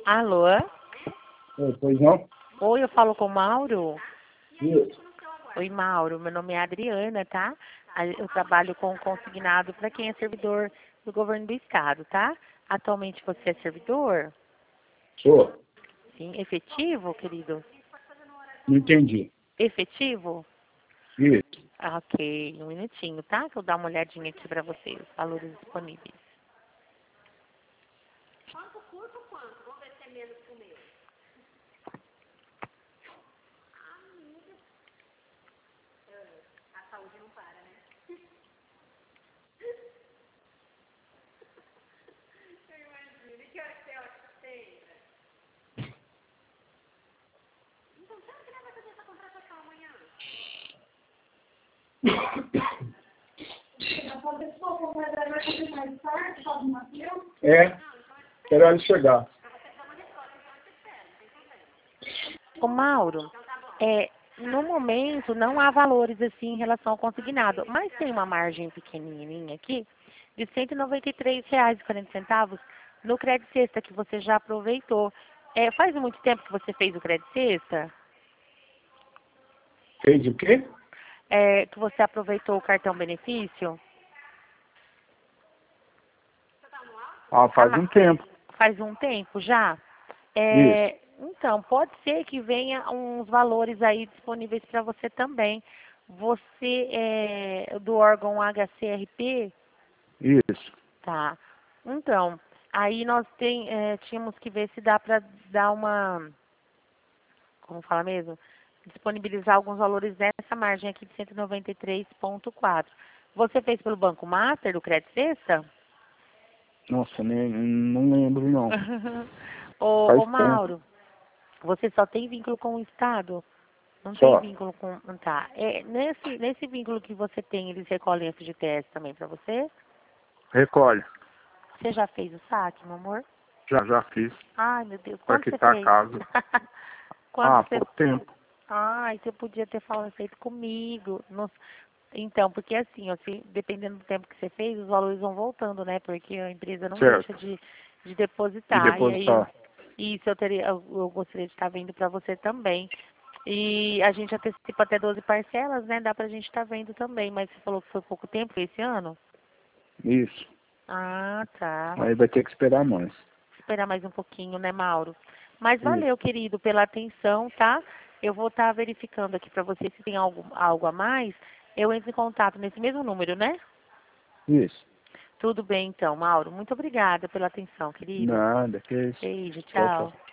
Alô? Pois não? Oi, eu falo com o Mauro? Isso. Oi, Mauro. Meu nome é Adriana, tá? Eu trabalho com consignado para quem é servidor do governo do estado, tá? Atualmente você é servidor? Sou. Sim. Efetivo, querido? Não entendi. Efetivo? Isso. Ok, um minutinho, tá? Que eu dar uma olhadinha aqui para você, os valores disponíveis. É. Quero ele chegar. Ô, Mauro, no momento não há valores assim em relação ao consignado, mas tem uma margem pequenininha aqui de R$ 193,40 no crédito sexta que você já aproveitou. Faz muito tempo que você fez o crédito sexta? Fez o quê? Que você aproveitou o cartão benefício? Ah, faz um tempo. Faz um tempo já? Isso. Então, pode ser que venha uns valores aí disponíveis para você também. Você é do órgão HCRP? Isso. Tá. Então, aí nós tínhamos que ver se dá para dar uma, como fala mesmo? Disponibilizar alguns valores nessa margem aqui de 193,4. Você fez pelo Banco Master do Crédito Sexta? Nossa, não lembro não. Ô Faz tempo. Mauro, você só tem vínculo com o Estado? Não tem Só. vínculo com... Tá. Nesse vínculo que você tem, eles recolhem FGTS também para você? Recolhe. Você já fez o saque, meu amor? Já fiz. Ai, meu Deus. Pra Quando você quitar a fez? casa. Quando Ah, você... pouco tempo. Ai, você podia ter feito comigo. Então, porque assim, ó, dependendo do tempo que você fez, os valores vão voltando, né? Porque a empresa não deixa Certo. de De depositar. E aí, depositar. isso eu gostaria de estar vendo para você também. E a gente antecipa até 12 parcelas, né? Dá pra gente estar vendo também. Mas você falou que foi pouco tempo esse ano? Isso. Ah, tá. Aí vai ter que esperar mais. Esperar mais um pouquinho, né, Mauro? Mas Isso. valeu, querido, pela atenção, tá? Eu vou estar verificando aqui para você se tem algo a mais. Eu entro em contato nesse mesmo número, né? Isso. Tudo bem, então, Mauro. Muito obrigada pela atenção, querido. Nada, que isso. Beijo, Tchau, tchau. tchau.